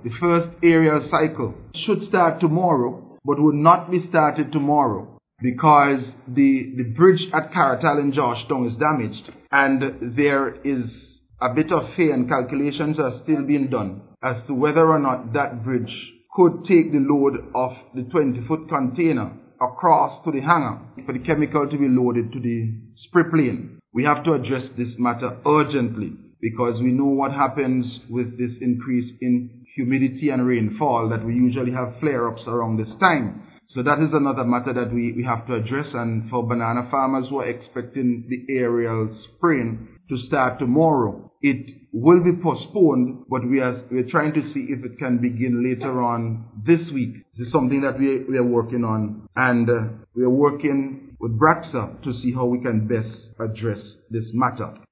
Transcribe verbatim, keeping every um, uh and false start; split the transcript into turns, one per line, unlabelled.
the first aerial cycle, should start tomorrow, but will not be started tomorrow because the, the bridge at Caratal in Georgetown is damaged, and there is a bit of fear and calculations are still being done as to whether or not that bridge could take the load of the twenty-foot container across to the hangar for the chemical to be loaded to the spray plane. We have to address this matter urgently because we know what happens with this increase in humidity and rainfall, that we usually have flare-ups around this time. So that is another matter that we, we have to address. And for banana farmers who are expecting the aerial spraying to start tomorrow, it will be postponed, but we are we're trying to see if it can begin later on this week. This is something that we, we are working on, and uh, we are working with BRAXA to see how we can best address this matter.